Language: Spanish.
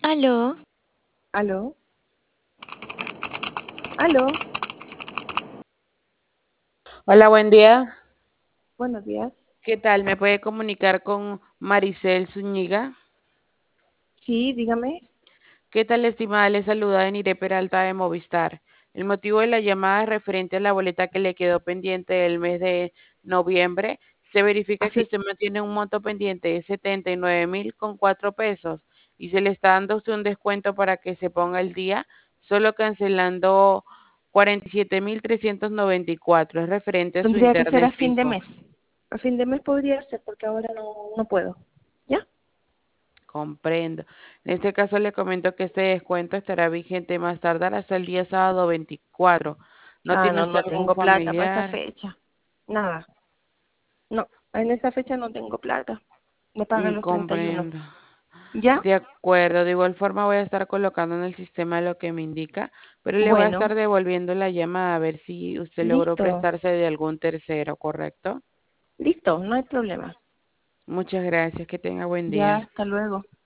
Aló, Aló, aló, Hola, buen día. buenos días. ¿Qué tal? ¿Me puede comunicar con Maricel Zúñiga? Sí, dígame. ¿Qué tal, estimada? Le saluda Enire Peralta de Movistar. El motivo de la llamada es referente a la boleta que le quedó pendiente del mes de noviembre. Se verifica que Así, usted mantiene un monto pendiente de 79.000 con 4 pesos y se le está dando a usted un descuento para que se ponga el día, solo cancelando 47.394. Es referente a su tendría que ser internet a fin de fijo. mes. A fin de mes podría ser porque ahora no puedo. ¿Ya? Comprendo. En este caso le comento que este descuento estará vigente más tardar hasta el día sábado 24. ¿No Ah, tiene no, usted no algún tengo plata para esa familiar? fecha. Nada. No, en esa fecha no tengo plata. Me pagan los 31. Comprendo. ¿Ya? De acuerdo. De igual forma voy a estar colocando en el sistema lo que me indica, pero le voy a Bueno, estar devolviendo la llamada a ver si usted logró listo. prestarse de algún tercero, ¿correcto? Listo, no hay problema. Muchas gracias. Que tenga buen Ya, día. hasta luego.